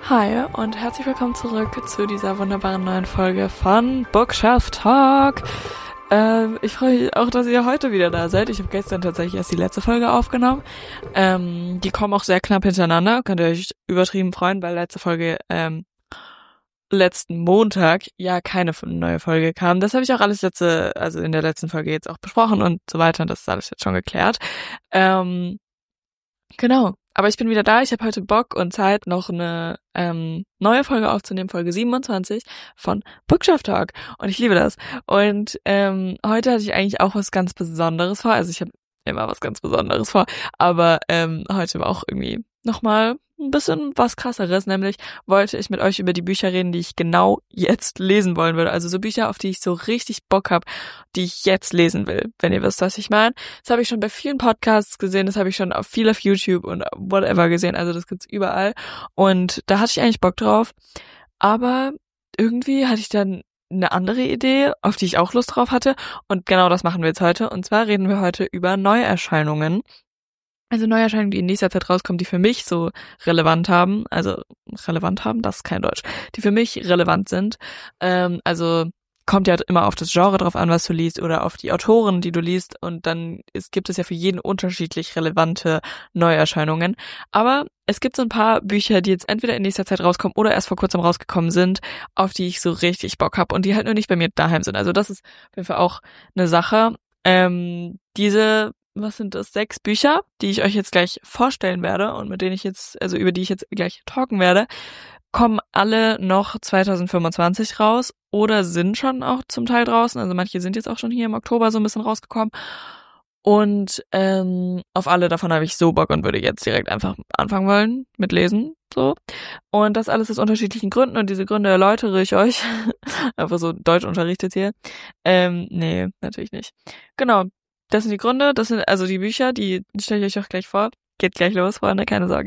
Hi und herzlich willkommen zurück zu dieser wunderbaren neuen Folge von Bookshelf Talk. Ich freue mich auch, dass ihr heute wieder da seid. Ich habe gestern tatsächlich erst die letzte Folge aufgenommen. Die kommen auch sehr knapp hintereinander. Könnt ihr euch übertrieben freuen, weil letzte Folge letzten Montag ja keine neue Folge kam. Das habe ich auch alles in der letzten Folge jetzt auch besprochen und so weiter. Und das ist alles jetzt schon geklärt. Genau. Aber ich bin wieder da. Ich habe heute Bock und Zeit, noch eine neue Folge aufzunehmen, Folge 27 von Bookshelf Talk. Und ich liebe das. Und heute hatte ich eigentlich auch was ganz Besonderes vor. Also ich habe immer was ganz Besonderes vor. Aber heute war auch irgendwie nochmal ein bisschen was Krasseres. Nämlich wollte ich mit euch über die Bücher reden, die ich genau jetzt lesen wollen würde. Also so Bücher, auf die ich so richtig Bock habe, die ich jetzt lesen will, wenn ihr wisst, was ich meine. Das habe ich schon bei vielen Podcasts gesehen, das habe ich schon viel auf YouTube und whatever gesehen. Also das gibt's überall. Und da hatte ich eigentlich Bock drauf. Aber irgendwie hatte ich dann eine andere Idee, auf die ich auch Lust drauf hatte. Und genau das machen wir jetzt heute. Und zwar reden wir heute über Neuerscheinungen. Also Neuerscheinungen, die in nächster Zeit rauskommen, die für mich so relevant haben, das ist kein Deutsch, die für mich relevant sind. Also kommt ja immer auf das Genre drauf an, was du liest oder auf die Autoren, die du liest, und dann gibt es ja für jeden unterschiedlich relevante Neuerscheinungen. Aber es gibt so ein paar Bücher, die jetzt entweder in nächster Zeit rauskommen oder erst vor kurzem rausgekommen sind, auf die ich so richtig Bock habe und die halt nur nicht bei mir daheim sind. Also das ist auf jeden Fall auch eine Sache. Was sind das, 6 Bücher, die ich euch jetzt gleich vorstellen werde und über die ich jetzt gleich talken werde, kommen alle noch 2025 raus oder sind schon auch zum Teil draußen. Also manche sind jetzt auch schon hier im Oktober so ein bisschen rausgekommen. Und auf alle davon habe ich so Bock und würde jetzt direkt einfach anfangen wollen mit Lesen. So. Und das alles aus unterschiedlichen Gründen und diese Gründe erläutere ich euch. Einfach so Deutschunterricht jetzt hier. Nee, natürlich nicht. Genau. Das sind die Gründe, das sind also die Bücher, die stelle ich euch auch gleich vor. Geht gleich los, Freunde, keine Sorge.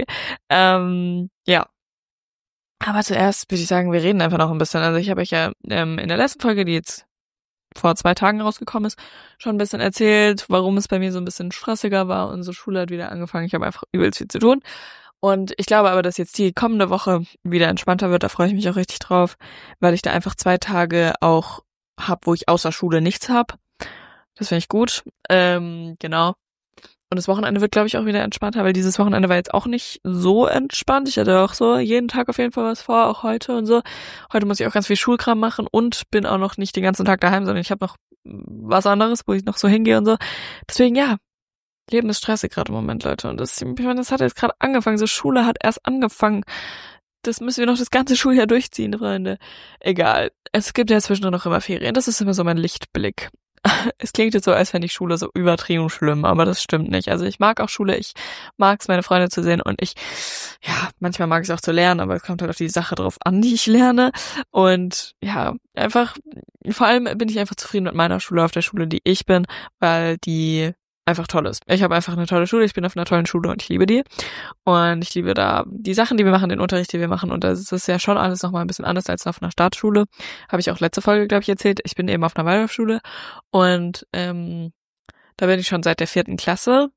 Ja. Aber zuerst würde ich sagen, wir reden einfach noch ein bisschen. Also ich habe euch ja in der letzten Folge, die jetzt vor 2 Tagen rausgekommen ist, schon ein bisschen erzählt, warum es bei mir so ein bisschen stressiger war. Unsere Schule hat wieder angefangen. Ich habe einfach übelst viel zu tun. Und ich glaube aber, dass jetzt die kommende Woche wieder entspannter wird. Da freue ich mich auch richtig drauf, weil ich da einfach 2 Tage auch hab, wo ich außer Schule nichts hab. Das finde ich gut. Genau. Und das Wochenende wird, glaube ich, auch wieder entspannter, weil dieses Wochenende war jetzt auch nicht so entspannt. Ich hatte auch so jeden Tag auf jeden Fall was vor, auch heute und so. Heute muss ich auch ganz viel Schulkram machen und bin auch noch nicht den ganzen Tag daheim, sondern ich habe noch was anderes, wo ich noch so hingehe und so. Deswegen, ja, Leben ist stressig gerade im Moment, Leute. Und ich meine, das hat jetzt gerade angefangen. So, Schule hat erst angefangen. Das müssen wir noch das ganze Schuljahr durchziehen, Freunde. Egal. Es gibt ja zwischendurch noch immer Ferien. Das ist immer so mein Lichtblick. Es klingt jetzt so, als fände ich Schule so übertrieben schlimm, aber das stimmt nicht. Also ich mag auch Schule, ich mag es, meine Freunde zu sehen und manchmal mag ich es auch zu lernen, aber es kommt halt auf die Sache drauf an, die ich lerne. Und ja, vor allem bin ich einfach zufrieden mit meiner Schule, auf der Schule, die ich bin, weil die einfach toll ist. Ich habe einfach eine tolle Schule, ich bin auf einer tollen Schule und ich liebe die. Und ich liebe da die Sachen, die wir machen, den Unterricht, den wir machen. Und das ist ja schon alles nochmal ein bisschen anders als auf einer Staatsschule. Habe ich auch letzte Folge, glaube ich, erzählt. Ich bin eben auf einer Waldorfschule und da bin ich schon seit der 4. Klasse,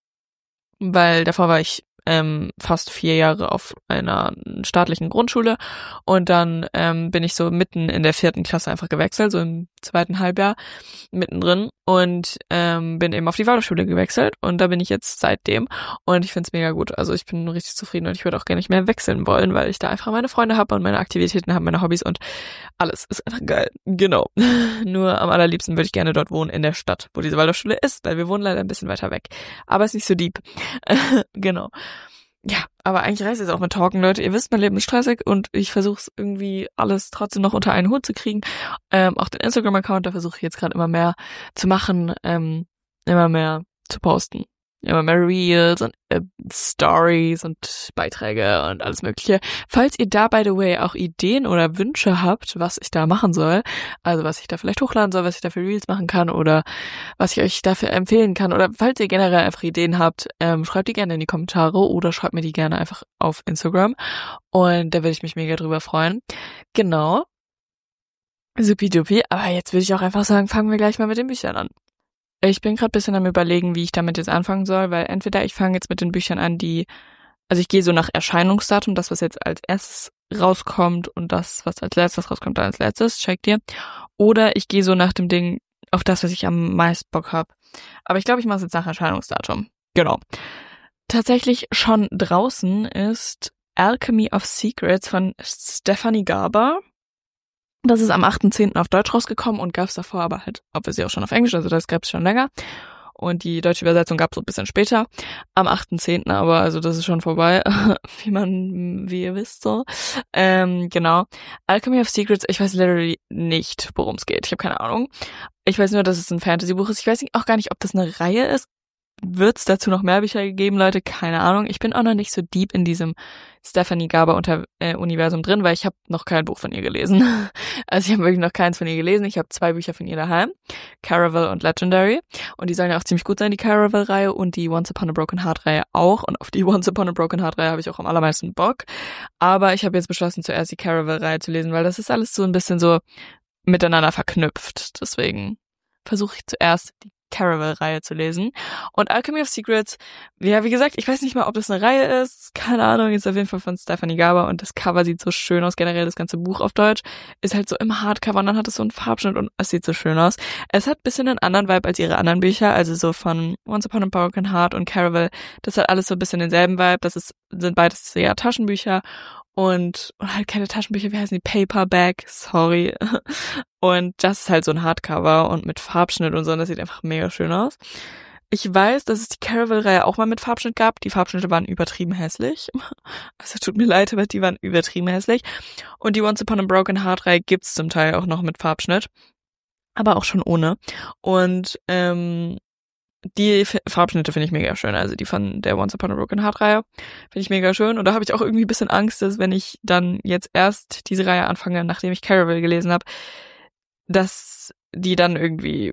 weil davor war ich fast 4 Jahre auf einer staatlichen Grundschule und dann bin ich so mitten in der 4. Klasse einfach gewechselt, so im 2. Halbjahr mittendrin und bin eben auf die Waldorfschule gewechselt und da bin ich jetzt seitdem und ich find's mega gut. Also ich bin richtig zufrieden und ich würde auch gar nicht mehr wechseln wollen, weil ich da einfach meine Freunde habe und meine Aktivitäten habe, meine Hobbys und alles ist einfach geil. Genau. Nur am allerliebsten würde ich gerne dort wohnen, in der Stadt, wo diese Waldorfschule ist, weil wir wohnen leider ein bisschen weiter weg. Aber ist nicht so deep. Genau. Ja, aber eigentlich reicht es auch mit Talken, Leute. Ihr wisst, mein Leben ist stressig und ich versuche es irgendwie alles trotzdem noch unter einen Hut zu kriegen. Auch den Instagram-Account, da versuche ich jetzt gerade immer mehr zu machen, immer mehr zu posten. Immer mehr Reels und Stories und Beiträge und alles mögliche. Falls ihr da, by the way, auch Ideen oder Wünsche habt, was ich da machen soll, also was ich da vielleicht hochladen soll, was ich da für Reels machen kann oder was ich euch dafür empfehlen kann oder falls ihr generell einfach Ideen habt, schreibt die gerne in die Kommentare oder schreibt mir die gerne einfach auf Instagram und da würde ich mich mega drüber freuen. Genau. Supidupi, aber jetzt würde ich auch einfach sagen, fangen wir gleich mal mit den Büchern an. Ich bin gerade ein bisschen am Überlegen, wie ich damit jetzt anfangen soll, weil entweder ich fange jetzt mit den Büchern an, die also ich gehe so nach Erscheinungsdatum, das, was jetzt als erstes rauskommt und das, was als letztes rauskommt, dann als letztes, checkt ihr. Oder ich gehe so nach dem Ding auf das, was ich am meisten Bock habe. Aber ich glaube, ich mache es jetzt nach Erscheinungsdatum. Genau. Tatsächlich schon draußen ist Alchemy of Secrets von Stephanie Garber. Das ist am 8.10. auf Deutsch rausgekommen und gab es davor aber halt, obviously auch schon auf Englisch, also das gab es schon länger. Und die deutsche Übersetzung gab es so ein bisschen später, am 8.10. aber, also das ist schon vorbei, wie ihr wisst so. Genau. Alchemy of Secrets, ich weiß literally nicht, worum es geht. Ich habe keine Ahnung. Ich weiß nur, dass es ein Fantasy-Buch ist. Ich weiß auch gar nicht, ob das eine Reihe ist. Wird es dazu noch mehr Bücher gegeben, Leute? Keine Ahnung. Ich bin auch noch nicht so deep in diesem Stephanie Garber Universum drin, weil ich habe noch kein Buch von ihr gelesen. Also ich habe wirklich noch keins von ihr gelesen. Ich habe 2 Bücher von ihr daheim. Caraval und Legendary. Und die sollen ja auch ziemlich gut sein, die Caraval-Reihe und die Once Upon a Broken Heart-Reihe auch. Und auf die Once Upon a Broken Heart-Reihe habe ich auch am allermeisten Bock. Aber ich habe jetzt beschlossen, zuerst die Caraval-Reihe zu lesen, weil das ist alles so ein bisschen so miteinander verknüpft. Deswegen versuche ich zuerst die Caraval-Reihe zu lesen. Und Alchemy of Secrets, ja, wie gesagt, ich weiß nicht mal, ob das eine Reihe ist. Keine Ahnung, ist auf jeden Fall von Stephanie Garber und das Cover sieht so schön aus. Generell das ganze Buch auf Deutsch ist halt so im Hardcover und dann hat es so einen Farbschnitt und es sieht so schön aus. Es hat ein bisschen einen anderen Vibe als ihre anderen Bücher, also so von Once Upon a Broken Heart und Caraval. Das hat alles so ein bisschen denselben Vibe. Sind beides ja Taschenbücher und halt keine Taschenbücher, wie heißen die? Paperback, sorry. Und das ist halt so ein Hardcover und mit Farbschnitt und so, und das sieht einfach mega schön aus. Ich weiß, dass es die Caraval-Reihe auch mal mit Farbschnitt gab. Die Farbschnitte waren übertrieben hässlich. Also tut mir leid, aber die waren übertrieben hässlich. Und die Once Upon a Broken Heart-Reihe gibt's zum Teil auch noch mit Farbschnitt. Aber auch schon ohne. Und die Farbschnitte finde ich mega schön. Also die von der Once Upon a Broken Heart-Reihe finde ich mega schön. Und da habe ich auch irgendwie ein bisschen Angst, dass wenn ich dann jetzt erst diese Reihe anfange, nachdem ich Caraval gelesen habe, dass die dann irgendwie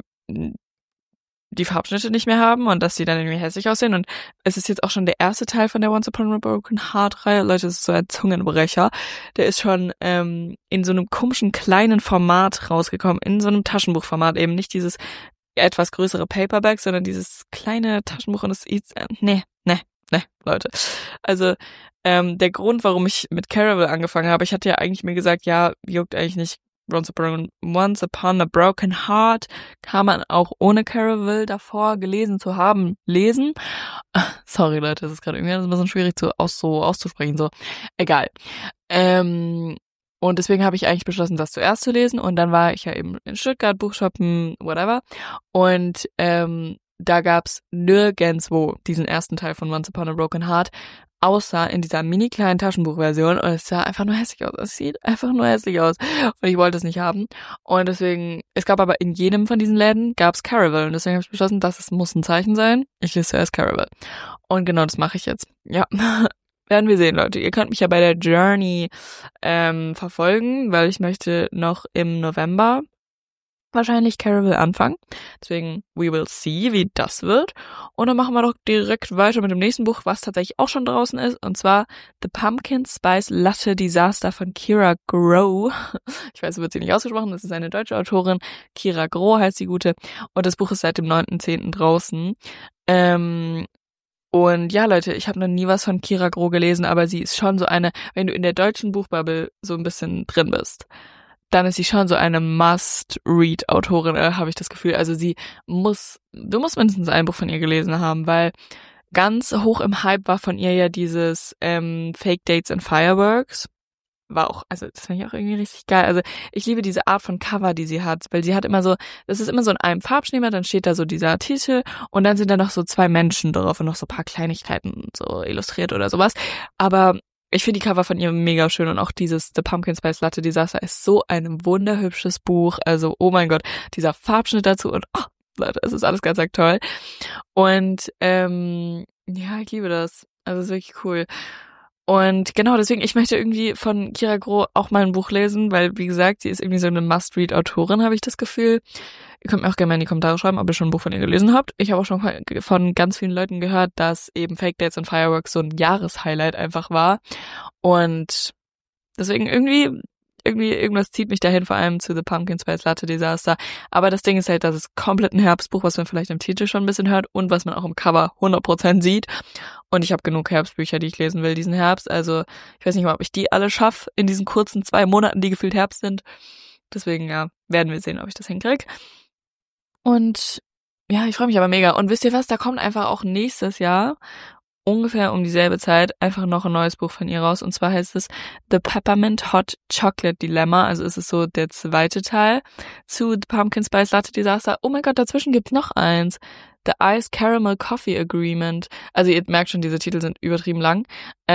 die Farbschnitte nicht mehr haben und dass die dann irgendwie hässlich aussehen. Und es ist jetzt auch schon der erste Teil von der Once Upon a Broken Heart-Reihe. Leute, das ist so ein Zungenbrecher. Der ist schon in so einem komischen kleinen Format rausgekommen, in so einem Taschenbuchformat, eben nicht dieses etwas größere Paperback, sondern dieses kleine Taschenbuch und es ist, nee, Leute. Also, der Grund, warum ich mit Caraval angefangen habe, ich hatte ja eigentlich mir gesagt, ja, juckt eigentlich nicht, Once Upon a Broken Heart kann man auch ohne Caraval davor gelesen zu haben, lesen. Sorry, Leute, das ist gerade irgendwie ein bisschen schwierig auszusprechen, so. Egal. Und deswegen habe ich eigentlich beschlossen, das zuerst zu lesen. Und dann war ich ja eben in Stuttgart, Buchshoppen, whatever. Und da gab's nirgendwo diesen ersten Teil von Once Upon a Broken Heart, außer in dieser mini kleinen Taschenbuchversion. Und es sah einfach nur hässlich aus. Es sieht einfach nur hässlich aus. Und ich wollte es nicht haben. Und deswegen, es gab aber in jedem von diesen Läden gab's Caraval. Und deswegen habe ich beschlossen, muss ein Zeichen sein. Ich lese zuerst Caraval. Und genau das mache ich jetzt. Ja. Werden wir sehen, Leute. Ihr könnt mich ja bei der Journey verfolgen, weil ich möchte noch im November wahrscheinlich Caraval anfangen. Deswegen, we will see, wie das wird. Und dann machen wir doch direkt weiter mit dem nächsten Buch, was tatsächlich auch schon draußen ist. Und zwar The Pumpkin Spice Latte Disaster von Kira Grow. Ich weiß, so wird sie nicht ausgesprochen. Das ist eine deutsche Autorin. Kira Grow heißt die Gute. Und das Buch ist seit dem 9.10. draußen. Und ja, Leute, ich habe noch nie was von Kira Grow gelesen, aber sie ist schon so eine, wenn du in der deutschen Buchbubble so ein bisschen drin bist, dann ist sie schon so eine Must-Read-Autorin, habe ich das Gefühl. Also du musst mindestens ein Buch von ihr gelesen haben, weil ganz hoch im Hype war von ihr ja dieses Fake Dates and Fireworks. War auch, also das fand ich auch irgendwie richtig geil. Also ich liebe diese Art von Cover, die sie hat, weil sie hat immer so, das ist immer so in einem Farbschema, dann steht da so dieser Titel und dann sind da noch so 2 Menschen drauf und noch so ein paar Kleinigkeiten so illustriert oder sowas. Aber ich finde die Cover von ihr mega schön und auch dieses The Pumpkin Spice Latte Disaster ist so ein wunderhübsches Buch. Also, oh mein Gott, dieser Farbschnitt dazu und oh, Leute, es ist alles ganz toll. Und ja, ich liebe das. Also es ist wirklich cool. Und genau, deswegen, ich möchte irgendwie von Kira Grow auch mal ein Buch lesen, weil, wie gesagt, sie ist irgendwie so eine Must-Read-Autorin, habe ich das Gefühl. Ihr könnt mir auch gerne mal in die Kommentare schreiben, ob ihr schon ein Buch von ihr gelesen habt. Ich habe auch schon von ganz vielen Leuten gehört, dass eben Fake Dates und Fireworks so ein Jahreshighlight einfach war. Und deswegen irgendwas zieht mich dahin, vor allem zu The Pumpkin Spice Latte Disaster. Aber das Ding ist halt, dass es komplett ein Herbstbuch, was man vielleicht im Titel schon ein bisschen hört und was man auch im Cover 100% sieht. Und ich habe genug Herbstbücher, die ich lesen will diesen Herbst. Also ich weiß nicht mal, ob ich die alle schaffe in diesen kurzen 2 Monaten, die gefühlt Herbst sind. Deswegen, ja, werden wir sehen, ob ich das hinkriege. Und ja, ich freue mich aber mega. Und wisst ihr was, da kommt einfach auch nächstes Jahr ungefähr um dieselbe Zeit einfach noch ein neues Buch von ihr raus. Und zwar heißt es The Peppermint Hot Chocolate Dilemma. Also ist es so der zweite Teil zu The Pumpkin Spice Latte Disaster. Oh mein Gott, dazwischen gibt's noch eins. The Iced Caramel Coffee Agreement. Also ihr merkt schon, diese Titel sind übertrieben lang.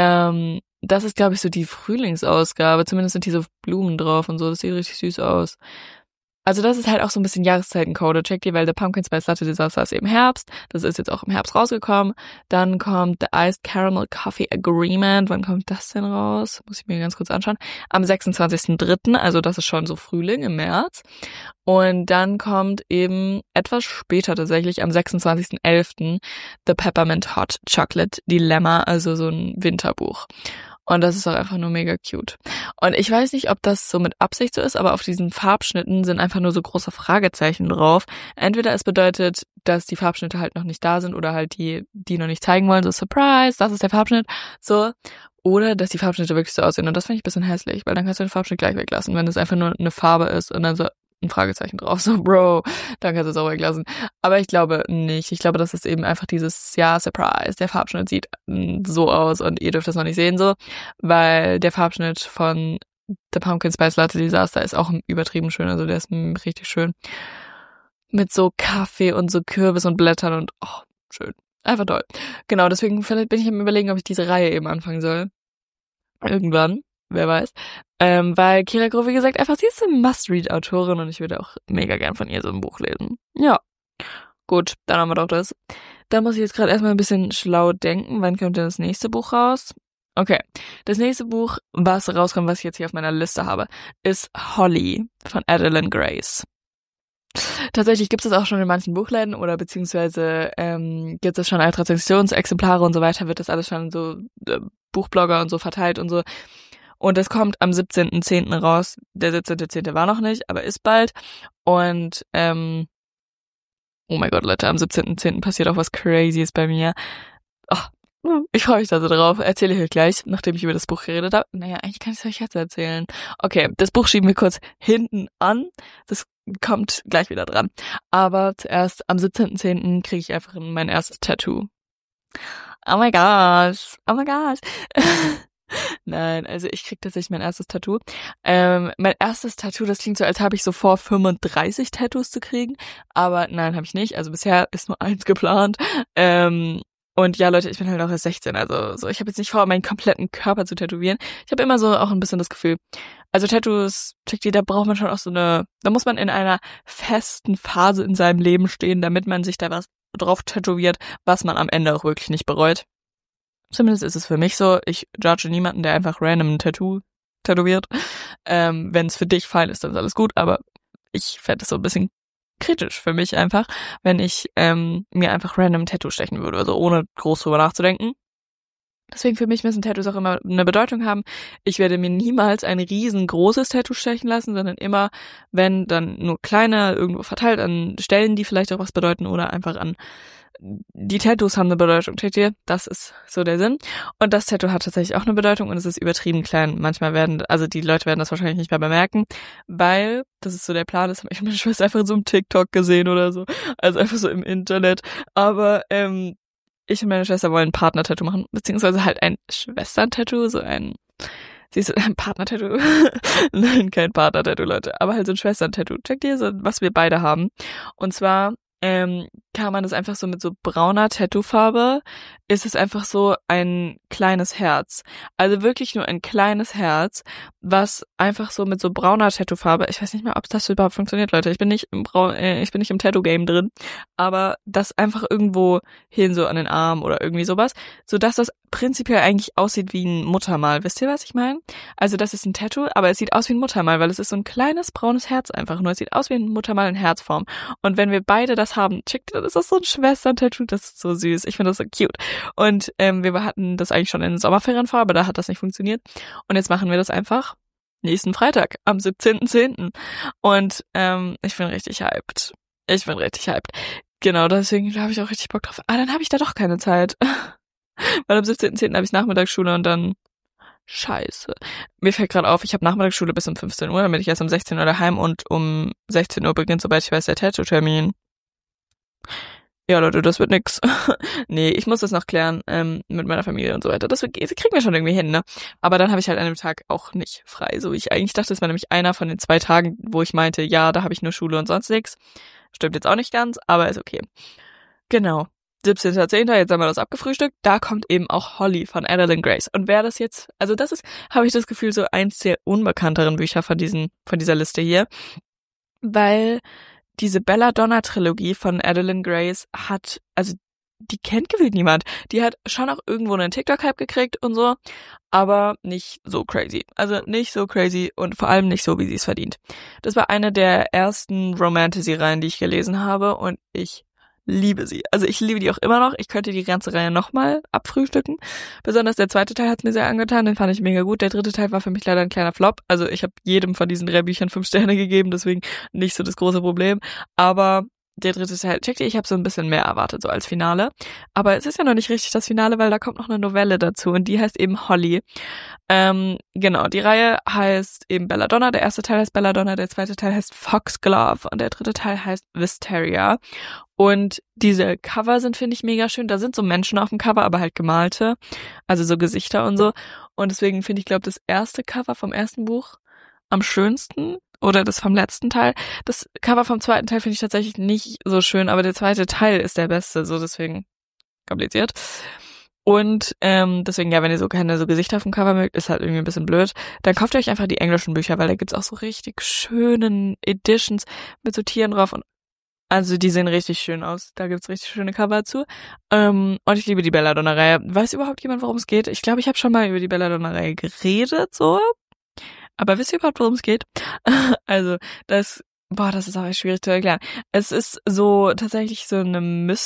Das ist, glaube ich, so die Frühlingsausgabe. Zumindest sind diese Blumen drauf und so. Das sieht richtig süß aus. Also das ist halt auch so ein bisschen Jahreszeitencode, checkt ihr, weil der Pumpkin Spice Latte Disaster ist eben Herbst. Das ist jetzt auch im Herbst rausgekommen. Dann kommt The Iced Caramel Coffee Agreement. Wann kommt das denn raus? Muss ich mir ganz kurz anschauen. Am 26.03., also das ist schon so Frühling im März. Und dann kommt eben etwas später tatsächlich am 26.11. The Peppermint Hot Chocolate Dilemma, also so ein Winterbuch. Und das ist auch einfach nur mega cute. Und ich weiß nicht, ob das so mit Absicht so ist, aber auf diesen Farbschnitten sind einfach nur so große Fragezeichen drauf. Entweder es bedeutet, dass die Farbschnitte halt noch nicht da sind oder halt die noch nicht zeigen wollen, so Surprise, das ist der Farbschnitt, so. Oder dass die Farbschnitte wirklich so aussehen. Und das finde ich ein bisschen hässlich, weil dann kannst du den Farbschnitt gleich weglassen, wenn es einfach nur eine Farbe ist und dann so ein Fragezeichen drauf. So, Bro, dann kannst du es auch weglassen. Aber ich glaube nicht. Ich glaube, das ist eben einfach dieses, ja, Surprise, der Farbschnitt sieht so aus und ihr dürft das noch nicht sehen so, weil der Farbschnitt von The Pumpkin Spice Latte Disaster ist auch übertrieben schön. Also der ist richtig schön. Mit so Kaffee und so Kürbis und Blättern und, oh, schön. Einfach toll. Genau, deswegen vielleicht bin ich am Überlegen, ob ich diese Reihe eben anfangen soll. Irgendwann. Wer weiß. Weil Kira Groh, wie gesagt, einfach, sie ist eine Must-Read-Autorin und ich würde auch mega gern von ihr so ein Buch lesen. Ja. Gut, dann haben wir doch das. Da muss ich jetzt gerade erstmal ein bisschen schlau denken. Wann kommt denn das nächste Buch raus? Okay. Das nächste Buch, was rauskommt, was ich jetzt hier auf meiner Liste habe, ist Holly von Adeline Grace. Tatsächlich gibt es das auch schon in manchen Buchläden oder beziehungsweise gibt es schon als Rezensionsexemplare und so weiter, wird das alles schon so Buchblogger und so verteilt und so. Und es kommt am 17.10. raus. Der 17.10. war noch nicht, aber ist bald. Und, oh mein Gott, Leute, am 17.10. passiert auch was Crazyes bei mir. Ich freue mich da so drauf. Erzähle ich euch gleich, nachdem ich über das Buch geredet habe. Naja, eigentlich kann ich es euch jetzt erzählen. Okay, das Buch schieben wir kurz hinten an. Das kommt gleich wieder dran. Aber zuerst am 17.10. kriege ich einfach mein erstes Tattoo. Oh my gosh. Oh my gosh. Nein, also ich krieg tatsächlich mein erstes Tattoo. Mein erstes Tattoo, das klingt so, als habe ich so vor, 35 Tattoos zu kriegen. Aber nein, habe ich nicht. Also bisher ist nur eins geplant. Und ja, Leute, ich bin halt auch erst 16. Also so, ich habe jetzt nicht vor, meinen kompletten Körper zu tätowieren. Ich habe immer so auch ein bisschen das Gefühl, also Tattoos, da braucht man schon auch so da muss man in einer festen Phase in seinem Leben stehen, damit man sich da was drauf tätowiert, was man am Ende auch wirklich nicht bereut. Zumindest ist es für mich so. Ich judge niemanden, der einfach random ein Tattoo tätowiert. Wenn es für dich fein ist, dann ist alles gut, aber ich fände es so ein bisschen kritisch für mich einfach, wenn ich mir einfach random ein Tattoo stechen würde, also ohne groß drüber nachzudenken. Deswegen für mich müssen Tattoos auch immer eine Bedeutung haben. Ich werde mir niemals ein riesengroßes Tattoo stechen lassen, sondern immer, wenn, dann nur kleine, irgendwo verteilt an Stellen, die vielleicht auch was bedeuten oder einfach an die Tattoos haben eine Bedeutung, checkt ihr? Das ist so der Sinn. Und das Tattoo hat tatsächlich auch eine Bedeutung und es ist übertrieben klein. Manchmal die Leute werden das wahrscheinlich nicht mehr bemerken, weil, das ist so der Plan, das habe ich meine Schwester einfach so im TikTok gesehen oder so. Also einfach so im Internet. Aber, ich und meine Schwester wollen ein Partner-Tattoo machen, beziehungsweise halt ein Schwestern-Tattoo, sie ist ein Partner-Tattoo. Nein, kein Partner-Tattoo, Leute, aber halt so ein Schwestern-Tattoo. Checkt ihr, so, was wir beide haben. Und zwar, kann man das einfach so mit so brauner Tattoofarbe, ist es einfach so ein kleines Herz. Also wirklich nur ein kleines Herz, was einfach so mit so brauner Tattoofarbe, ich weiß nicht mal, ob das überhaupt funktioniert, Leute. Ich bin nicht im Tattoo-Game drin, aber das einfach irgendwo hin so an den Arm oder irgendwie sowas, sodass das prinzipiell eigentlich aussieht wie ein Muttermal. Wisst ihr, was ich meine? Also das ist ein Tattoo, aber es sieht aus wie ein Muttermal, weil es ist so ein kleines braunes Herz einfach nur. Es sieht aus wie ein Muttermal in Herzform. Und wenn wir beide das haben, chickt, dann ist das so ein Schwestern-Tattoo, das ist so süß. Ich finde das so cute. Und wir hatten das eigentlich schon in Sommerferien vor, aber da hat das nicht funktioniert. Und jetzt machen wir das einfach nächsten Freitag, am 17.10. Und ich bin richtig hyped. Genau, deswegen habe ich auch richtig Bock drauf. Ah, dann habe ich da doch keine Zeit. Weil am 17.10. habe ich Nachmittagsschule und dann scheiße. Mir fällt gerade auf, ich habe Nachmittagsschule bis um 15 Uhr, dann bin ich erst um 16 Uhr daheim und um 16 Uhr beginnt, sobald ich weiß, der Tattoo-Termin. Ja, Leute, das wird nix. Nee, ich muss das noch klären mit meiner Familie und so weiter. Das kriegen wir schon irgendwie hin, ne? Aber dann habe ich halt an dem Tag auch nicht frei. So wie ich eigentlich dachte, es war nämlich einer von den 2 Tagen, wo ich meinte, ja, da habe ich nur Schule und sonst nichts. Stimmt jetzt auch nicht ganz, aber ist okay. Genau. 17.10., jetzt haben wir das abgefrühstückt. Da kommt eben auch Holly von Adelaide Grace. Und wer das jetzt, also das ist, habe ich das Gefühl, so eins der unbekannteren Bücher von dieser Liste hier. Weil diese Belladonna-Trilogie von Adelaide Grace hat, also die kennt gefühlt niemand. Die hat schon auch irgendwo einen TikTok-Hype gekriegt und so, aber nicht so crazy. Also nicht so crazy und vor allem nicht so, wie sie es verdient. Das war eine der ersten Romantasy-Reihen, die ich gelesen habe und ich liebe sie. Also ich liebe die auch immer noch. Ich könnte die ganze Reihe nochmal abfrühstücken. Besonders der 2. Teil hat mir sehr angetan. Den fand ich mega gut. Der 3. Teil war für mich leider ein kleiner Flop. Also ich habe jedem von diesen 3 Büchern 5 Sterne gegeben, deswegen nicht so das große Problem. Aber der 3. Teil, checkt ihr, ich habe so ein bisschen mehr erwartet, so als Finale. Aber es ist ja noch nicht richtig das Finale, weil da kommt noch eine Novelle dazu und die heißt eben Holly. Genau, die Reihe heißt eben Belladonna. Der 1. Teil heißt Belladonna, der 2. Teil heißt Foxglove und der 3. Teil heißt Wisteria. Und diese Cover sind, finde ich, mega schön. Da sind so Menschen auf dem Cover, aber halt gemalte. Also so Gesichter und so. Und deswegen finde ich, glaube das erste Cover vom ersten Buch am schönsten. Oder das vom letzten Teil. Das Cover vom 2. Teil finde ich tatsächlich nicht so schön, aber der 2. Teil ist der beste. So deswegen kompliziert. Und deswegen, ja, wenn ihr so keine so Gesichter auf dem Cover mögt, ist halt irgendwie ein bisschen blöd. Dann kauft ihr euch einfach die englischen Bücher, weil da gibt's auch so richtig schönen Editions mit so Tieren drauf und also die sehen richtig schön aus. Da gibt's richtig schöne Cover zu. Und ich liebe die Belladonna-Reihe. Weiß überhaupt jemand, worum es geht? Ich glaube, ich habe schon mal über die Belladonna-Reihe geredet, so. Aber wisst ihr überhaupt, worum es geht? Also, das ist auch echt schwierig zu erklären. Es ist so tatsächlich so eine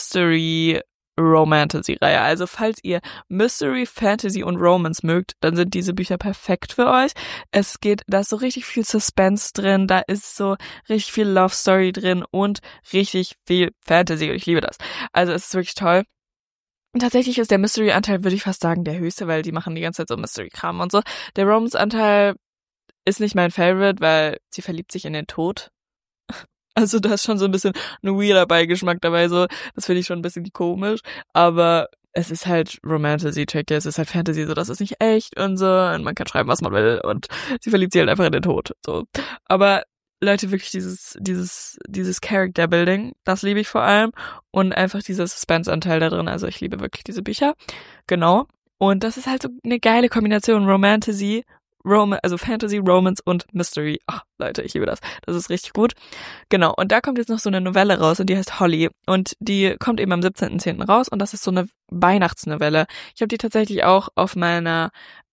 Mystery-Romantasy-Reihe. Also, falls ihr Mystery, Fantasy und Romance mögt, dann sind diese Bücher perfekt für euch. Da ist so richtig viel Suspense drin, da ist so richtig viel Love Story drin und richtig viel Fantasy und ich liebe das. Also, es ist wirklich toll. Und tatsächlich ist der Mystery-Anteil, würde ich fast sagen, der höchste, weil die machen die ganze Zeit so Mystery-Kram und so. Der Romance-Anteil ist nicht mein Favorite, weil sie verliebt sich in den Tod. Also da ist schon so ein bisschen ein weirder Beigeschmack dabei, so. Das finde ich schon ein bisschen komisch. Aber es ist halt Romantasy-Check, es ist halt Fantasy, so, das ist nicht echt und so. Und man kann schreiben, was man will. Und sie verliebt sich halt einfach in den Tod, so. Aber Leute, wirklich dieses Character-Building, das liebe ich vor allem. Und einfach dieser Suspense-Anteil da drin. Also ich liebe wirklich diese Bücher. Genau. Und das ist halt so eine geile Kombination Romantasy, also Fantasy, Romance und Mystery. Ach, Leute, ich liebe das. Das ist richtig gut. Genau, und da kommt jetzt noch so eine Novelle raus und die heißt Holly. Und die kommt eben am 17.10. raus und das ist so eine Weihnachtsnovelle. Ich habe die tatsächlich auch auf meinem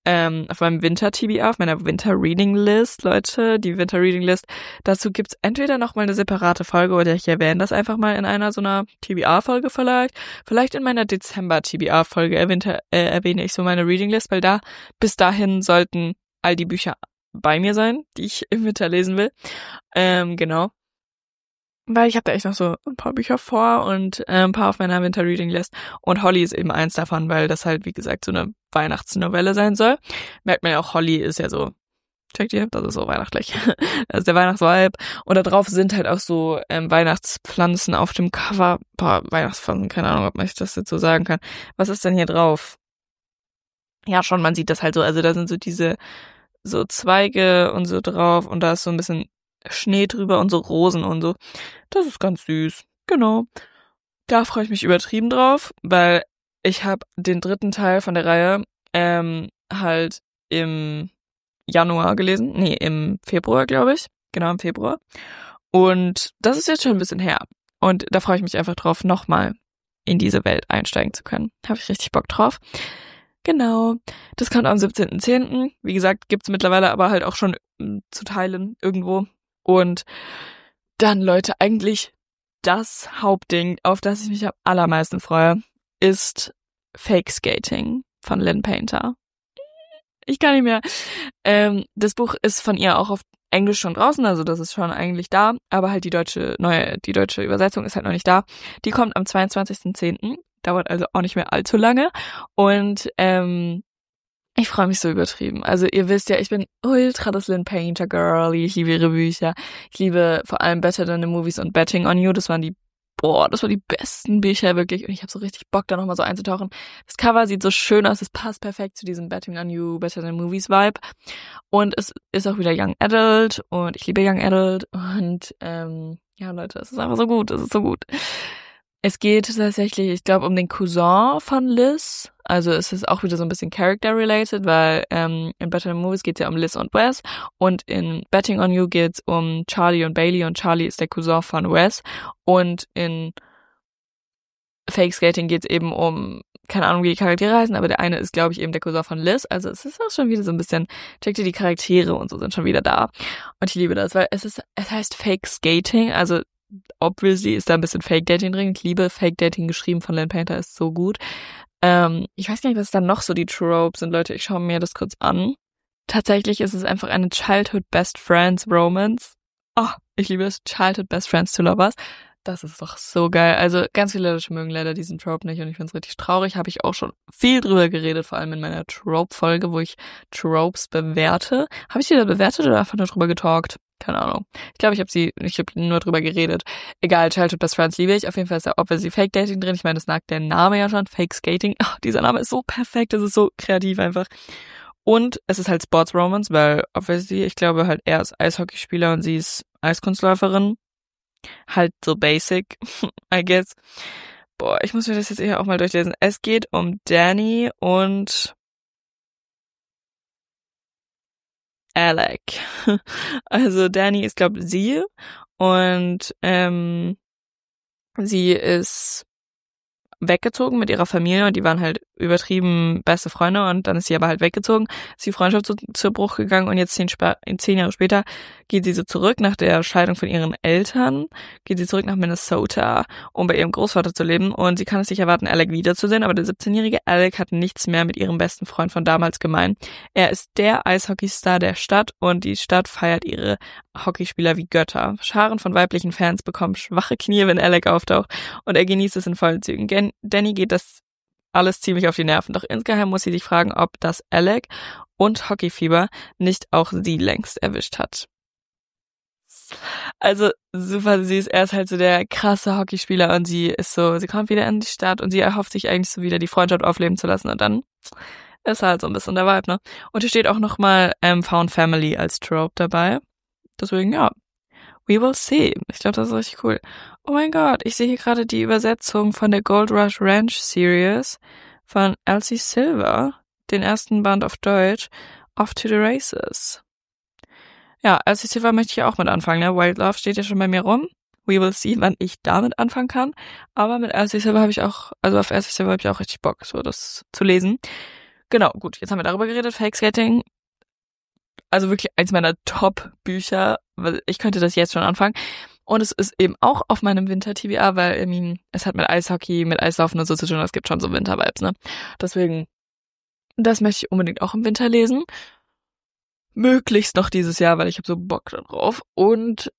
Winter-TBR, auf meiner Winter-Reading-List, Leute, die Winter-Reading-List. Dazu gibt's entweder noch mal eine separate Folge oder ich erwähne das einfach mal in einer so einer TBR-Folge vielleicht. Vielleicht in meiner Dezember-TBR-Folge erwähne ich so meine Reading-List, weil bis dahin sollten all die Bücher bei mir sein, die ich im Winter lesen will. Genau. Weil ich habe da echt noch so ein paar Bücher vor und ein paar auf meiner Winter-Reading-List. Und Holly ist eben eins davon, weil das halt, wie gesagt, so eine Weihnachtsnovelle sein soll. Merkt man ja auch, Holly ist ja so, checkt ihr, das ist so weihnachtlich. Das ist der Weihnachtsvibe. Und da drauf sind halt auch so Weihnachtspflanzen auf dem Cover. Boah, Weihnachtspflanzen, keine Ahnung, ob man das jetzt so sagen kann. Was ist denn hier drauf? Ja, schon, man sieht das halt so. Also da sind so diese so Zweige und so drauf und da ist so ein bisschen Schnee drüber und so Rosen und so. Das ist ganz süß. Genau. Da freue ich mich übertrieben drauf, weil ich habe den 3. Teil von der Reihe halt im Januar gelesen. Nee, im Februar, glaube ich. Genau, im Februar. Und das ist jetzt schon ein bisschen her. Und da freue ich mich einfach drauf, nochmal in diese Welt einsteigen zu können. Habe ich richtig Bock drauf. Genau. Das kommt am 17.10. Wie gesagt, gibt's mittlerweile aber halt auch schon zu teilen irgendwo. Und dann, Leute, eigentlich das Hauptding, auf das ich mich am allermeisten freue, ist Fake Skating von Lynn Painter. Ich kann nicht mehr. Das Buch ist von ihr auch auf Englisch schon draußen, also das ist schon eigentlich da, aber halt die deutsche Übersetzung ist halt noch nicht da. Die kommt am 22.10. dauert also auch nicht mehr allzu lange. Und ich freue mich so übertrieben. Also ihr wisst ja, ich bin ultra das Lynn Painter Girl. Ich liebe ihre Bücher. Ich liebe vor allem Better Than the Movies und Betting on You. Das waren die besten Bücher wirklich. Und ich habe so richtig Bock, da nochmal so einzutauchen. Das Cover sieht so schön aus. Es passt perfekt zu diesem Betting on You, Better Than Movies Vibe. Und es ist auch wieder Young Adult. Und ich liebe Young Adult. Und ja, Leute, es ist einfach so gut. Es ist so gut. Es geht tatsächlich, ich glaube, um den Cousin von Liz. Also es ist auch wieder so ein bisschen character-related, weil in Better Than Movies geht es ja um Liz und Wes und in Betting on You geht es um Charlie und Bailey und Charlie ist der Cousin von Wes und in Fake Skating geht es eben um, keine Ahnung, wie die Charaktere heißen, aber der eine ist, glaube ich, eben der Cousin von Liz. Also es ist auch schon wieder so ein bisschen, checkt ihr, die Charaktere und so sind schon wieder da. Und ich liebe das, weil es heißt Fake Skating, also obviously ist da ein bisschen Fake-Dating drin. Ich liebe Fake-Dating, geschrieben von Lynn Painter, ist so gut. Ich weiß gar nicht, was dann noch so die Tropes sind, Leute. Ich schaue mir das kurz an. Tatsächlich ist es einfach eine Childhood Best Friends Romance. Oh, ich liebe es. Childhood Best Friends to Lovers. Das ist doch so geil. Also ganz viele Leute mögen leider diesen Trope nicht und ich find's richtig traurig. Habe ich auch schon viel drüber geredet, vor allem in meiner Trope-Folge, wo ich Tropes bewerte. Habe ich die da bewertet oder einfach nur drüber getalkt? Keine Ahnung. Ich glaube, ich habe nur drüber geredet. Egal, Childhood Best Friends liebe ich. Auf jeden Fall ist da obviously Fake Dating drin. Ich meine, das sagt der Name ja schon. Fake Skating. Oh, dieser Name ist so perfekt. Das ist so kreativ einfach. Und es ist halt Sports Romance, weil obviously, ich glaube halt, er ist Eishockeyspieler und sie ist Eiskunstläuferin. Halt so basic, I guess. Boah, ich muss mir das jetzt eher auch mal durchlesen. Es geht um Danny und Alec. Also Danny ist, glaube ich, sie und sie ist weggezogen mit ihrer Familie und die waren halt übertrieben beste Freunde und dann ist sie aber halt weggezogen, ist die Freundschaft zu Bruch gegangen und jetzt 10 Jahre später geht sie so zurück nach der Scheidung von ihren Eltern, geht sie zurück nach Minnesota, um bei ihrem Großvater zu leben und sie kann es nicht erwarten, Alec wiederzusehen, aber der 17-jährige Alec hat nichts mehr mit ihrem besten Freund von damals gemein. Er ist der Eishockeystar der Stadt und die Stadt feiert ihre Hockeyspieler wie Götter. Scharen von weiblichen Fans bekommen schwache Knie, wenn Alec auftaucht und er genießt es in vollen Zügen. Danny geht das alles ziemlich auf die Nerven, doch insgeheim muss sie sich fragen, ob das Alec und Hockeyfieber nicht auch sie längst erwischt hat. Also super süß, er ist halt so der krasse Hockeyspieler und sie kommt wieder in die Stadt und sie erhofft sich eigentlich so wieder die Freundschaft aufleben zu lassen und dann ist halt so ein bisschen der Vibe, ne? Und hier steht auch nochmal Found Family als Trope dabei. Deswegen, ja, we will see. Ich glaube, das ist richtig cool. Oh mein Gott, ich sehe hier gerade die Übersetzung von der Gold Rush Ranch Series von Elsie Silver, den ersten Band auf Deutsch, Off to the Races. Ja, Elsie Silver möchte ich ja auch mit anfangen, ne? Wild Love steht ja schon bei mir rum. We will see, wann ich damit anfangen kann. Aber mit Elsie Silver auf Elsie Silver habe ich auch richtig Bock, so das zu lesen. Genau, gut, jetzt haben wir darüber geredet, Fake Skating. Also wirklich eins meiner Top-Bücher, weil ich könnte das jetzt schon anfangen. Und es ist eben auch auf meinem Winter-TBA, weil es hat mit Eishockey, mit Eislaufen und so zu tun, es gibt schon so Winter-Vibes, ne? Deswegen, das möchte ich unbedingt auch im Winter lesen. Möglichst noch dieses Jahr, weil ich habe so Bock darauf. Und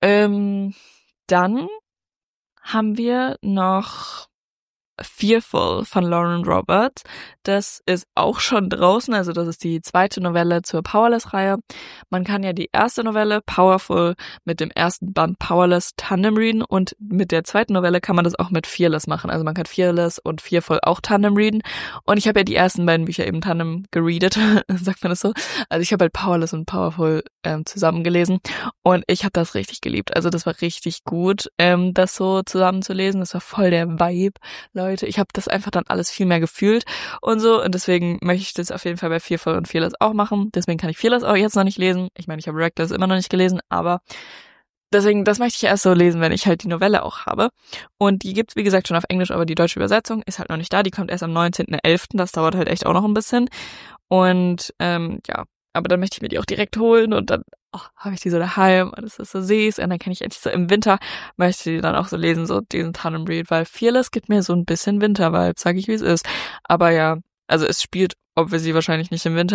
dann haben wir noch Fearful von Lauren Roberts. Das ist auch schon draußen, also das ist die zweite Novelle zur Powerless-Reihe. Man kann ja die erste Novelle Powerful mit dem ersten Band Powerless Tandem readen und mit der zweiten Novelle kann man das auch mit Fearless machen. Also man kann Fearless und Fearful auch Tandem readen und ich habe ja die ersten beiden Bücher eben Tandem gereadet, sagt man das so. Also ich habe halt Powerless und Powerful zusammen gelesen und ich habe das richtig geliebt. Also das war richtig gut, das so zusammen zu lesen. Das war voll der Vibe, Leute. Ich habe das einfach dann alles viel mehr gefühlt und so und deswegen möchte ich das auf jeden Fall bei Fearful und Fearless auch machen. Deswegen kann ich Fearless auch jetzt noch nicht lesen. Ich meine, ich habe Reckless immer noch nicht gelesen, aber deswegen, das möchte ich erst so lesen, wenn ich halt die Novelle auch habe. Und die gibt's wie gesagt, schon auf Englisch, aber die deutsche Übersetzung ist halt noch nicht da. Die kommt erst am 19.11. Das dauert halt echt auch noch ein bisschen. Und ja, aber dann möchte ich mir die auch direkt holen und dann habe ich die so daheim und es ist so süß und dann kann ich endlich so im Winter, möchte ich die dann auch so lesen, so diesen Tandem Read, weil Fearless gibt mir so ein bisschen Winter-Vibes, sage ich wie es ist. Aber ja, also es spielt obviously wahrscheinlich nicht im Winter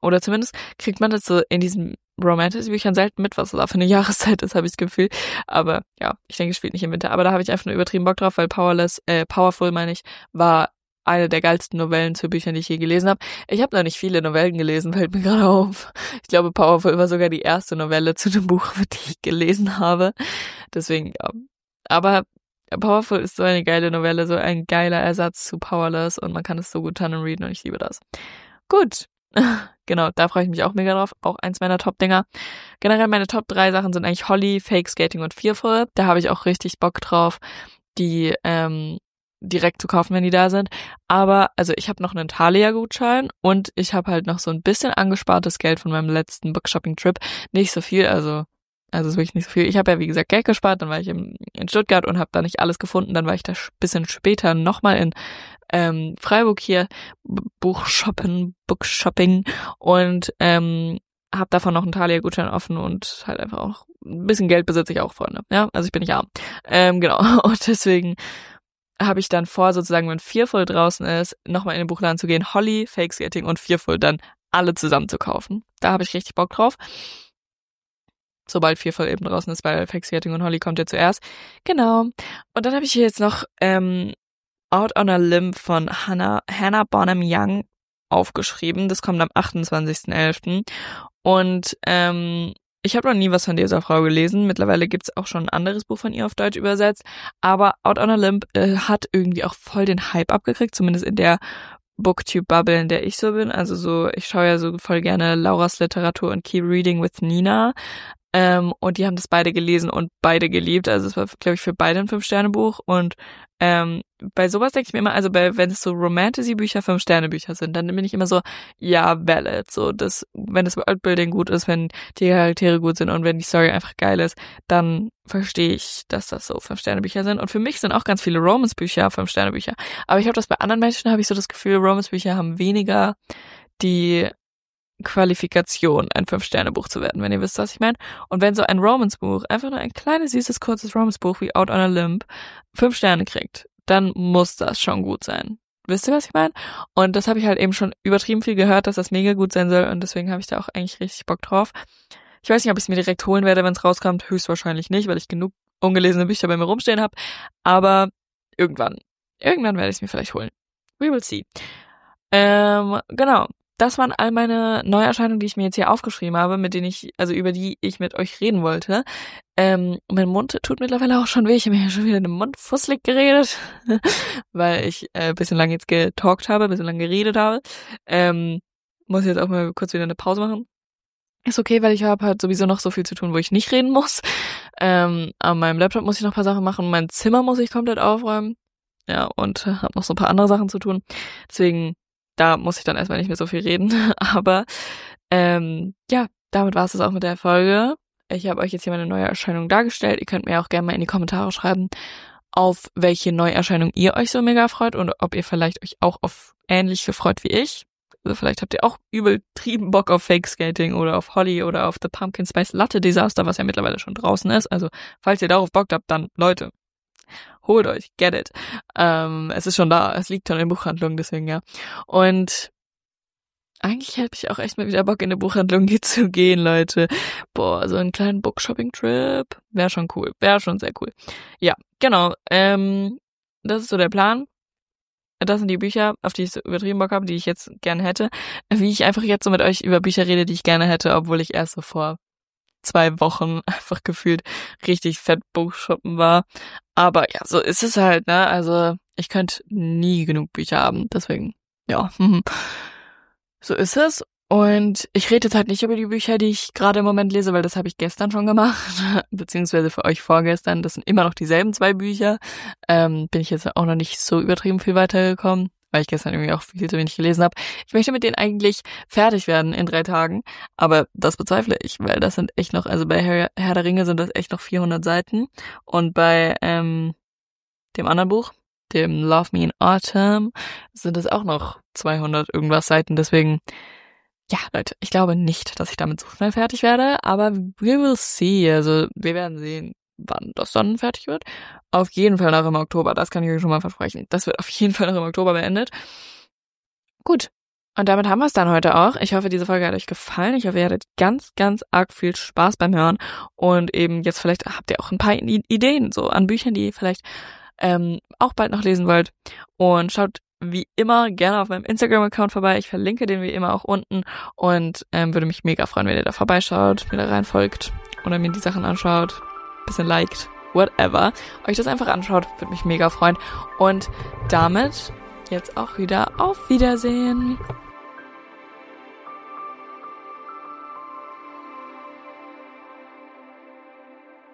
Oder zumindest kriegt man das so in diesen Romantic-Büchern selten mit, was da für eine Jahreszeit ist, habe ich das Gefühl. Aber ja, ich denke, es spielt nicht im Winter. Aber da habe ich einfach nur übertrieben Bock drauf, weil Powerful, meine ich, war eine der geilsten Novellen zu Büchern, die ich je gelesen habe. Ich habe noch nicht viele Novellen gelesen, fällt mir gerade auf. Ich glaube, Powerful war sogar die erste Novelle zu dem Buch, die ich gelesen habe. Deswegen, ja. Aber Powerful ist so eine geile Novelle, so ein geiler Ersatz zu Powerless und man kann es so gut tunnen readen und ich liebe das. Gut. Genau, da freue ich mich auch mega drauf. Auch eins meiner Top-Dinger. Generell meine Top 3 Sachen sind eigentlich Holly, Fake Skating und Fearful. Da habe ich auch richtig Bock drauf, die direkt zu kaufen, wenn die da sind. Aber, also ich habe noch einen Thalia-Gutschein und ich habe halt noch so ein bisschen angespartes Geld von meinem letzten Bookshopping-Trip. Nicht so viel, also es ist wirklich nicht so viel. Ich habe ja, wie gesagt, Geld gespart, dann war ich in Stuttgart und habe da nicht alles gefunden. Dann war ich da bisschen später nochmal in Freiburg hier Bookshopping und habe davon noch einen Thalia-Gutschein offen und halt einfach auch ein bisschen Geld besitze ich auch, Freunde. Ja, also ich bin nicht arm. Genau, und deswegen habe ich dann vor, sozusagen, wenn Fearful draußen ist, nochmal in den Buchladen zu gehen, Holly, Fake Skating und Fearful dann alle zusammen zu kaufen. Da habe ich richtig Bock drauf. Sobald Fearful eben draußen ist, weil Fake Skating und Holly kommt ja zuerst. Genau. Und dann habe ich hier jetzt noch Out on a Limb von Hannah Bonham Young aufgeschrieben. Das kommt am 28.11. Und ich habe noch nie was von dieser Frau gelesen. Mittlerweile gibt's auch schon ein anderes Buch von ihr auf Deutsch übersetzt. Aber Out on a Limb hat irgendwie auch voll den Hype abgekriegt, zumindest in der Booktube-Bubble, in der ich so bin. Also so, ich schaue ja so voll gerne Laura's Literatur und Keep Reading with Nina. Und die haben das beide gelesen und beide geliebt. Also es war, glaube ich, für beide ein 5-Sterne-Buch. Und bei sowas denke ich mir immer, also wenn es so Romantasy-Bücher 5-Sterne-Bücher sind, dann bin ich immer so, ja, valid. So, wenn das Worldbuilding gut ist, wenn die Charaktere gut sind und wenn die Story einfach geil ist, dann verstehe ich, dass das so 5-Sterne-Bücher sind. Und für mich sind auch ganz viele Romance-Bücher 5-Sterne-Bücher. Aber ich habe das bei anderen Menschen, habe ich so das Gefühl, Romance-Bücher haben weniger die Qualifikation, ein 5-Sterne-Buch zu werden, wenn ihr wisst, was ich meine. Und wenn so ein Romance-Buch, einfach nur ein kleines, süßes, kurzes Romance-Buch wie Out on a Limb 5 Sterne kriegt, dann muss das schon gut sein. Wisst ihr, was ich meine? Und das habe ich halt eben schon übertrieben viel gehört, dass das mega gut sein soll und deswegen habe ich da auch eigentlich richtig Bock drauf. Ich weiß nicht, ob ich es mir direkt holen werde, wenn es rauskommt. Höchstwahrscheinlich nicht, weil ich genug ungelesene Bücher bei mir rumstehen habe. Aber irgendwann werde ich es mir vielleicht holen. We will see. Genau. Das waren all meine Neuerscheinungen, die ich mir jetzt hier aufgeschrieben habe, über die ich mit euch reden wollte. Mein Mund tut mittlerweile auch schon weh. Ich habe mir ja schon wieder in den Mund fusselig geredet, weil ich ein bisschen lang jetzt getalkt habe, ein bisschen lang geredet habe. Muss jetzt auch mal kurz wieder eine Pause machen. Ist okay, weil ich habe halt sowieso noch so viel zu tun, wo ich nicht reden muss. An meinem Laptop muss ich noch ein paar Sachen machen. Mein Zimmer muss ich komplett aufräumen. Ja, und habe noch so ein paar andere Sachen zu tun. Deswegen da muss ich dann erstmal nicht mehr so viel reden. Aber ja, damit war es das auch mit der Folge. Ich habe euch jetzt hier meine neue Erscheinung dargestellt. Ihr könnt mir auch gerne mal in die Kommentare schreiben, auf welche Neuerscheinung ihr euch so mega freut und ob ihr vielleicht euch auch auf ähnliche freut wie ich. Also vielleicht habt ihr auch übertrieben Bock auf Fake Skating oder auf Holly oder auf The Pumpkin Spice Latte Disaster, was ja mittlerweile schon draußen ist. Also falls ihr darauf Bock habt, dann Leute, holt euch, get it. Es ist schon da, es liegt schon in Buchhandlungen, deswegen ja. Und eigentlich hätte ich auch echt mal wieder Bock, in eine Buchhandlung zu gehen, Leute. Boah, so einen kleinen Bookshopping-Trip wäre schon cool, wäre schon sehr cool. Ja, genau. Das ist so der Plan. Das sind die Bücher, auf die ich so übertrieben Bock habe, die ich jetzt gerne hätte. Wie ich einfach jetzt so mit euch über Bücher rede, die ich gerne hätte, obwohl ich erst so vor 2 Wochen einfach gefühlt richtig fett Buchshoppen war. Aber ja, so ist es halt, ne? Also ich könnte nie genug Bücher haben, deswegen, ja. So ist es. Und ich rede jetzt halt nicht über die Bücher, die ich gerade im Moment lese, weil das habe ich gestern schon gemacht, beziehungsweise für euch vorgestern. Das sind immer noch dieselben 2 Bücher. Bin ich jetzt auch noch nicht so übertrieben viel weitergekommen, weil ich gestern irgendwie auch viel zu wenig gelesen habe. Ich möchte mit denen eigentlich fertig werden in 3 Tagen, aber das bezweifle ich, weil das sind echt noch, also bei Herr der Ringe sind das echt noch 400 Seiten und bei dem anderen Buch, dem Love Me in Autumn, sind es auch noch 200 irgendwas Seiten, deswegen ja, Leute, ich glaube nicht, dass ich damit so schnell fertig werde, aber we will see. Also wir werden sehen, wann das dann fertig wird. Auf jeden Fall noch im Oktober, das kann ich euch schon mal versprechen. Das wird auf jeden Fall noch im Oktober beendet. Gut, Und damit haben wir es dann heute auch. Ich hoffe, diese Folge hat euch gefallen. Ich hoffe, ihr hattet ganz, ganz arg viel Spaß beim Hören. Und eben jetzt vielleicht habt ihr auch ein paar Ideen so an Büchern, die ihr vielleicht auch bald noch lesen wollt. Und schaut wie immer gerne auf meinem Instagram-Account vorbei. Ich verlinke den wie immer auch unten. Und würde mich mega freuen, wenn ihr da vorbeischaut, mir da reinfolgt oder mir die Sachen anschaut, bisschen liked, whatever. Euch das einfach anschaut, würde mich mega freuen. Und damit jetzt auch wieder auf Wiedersehen.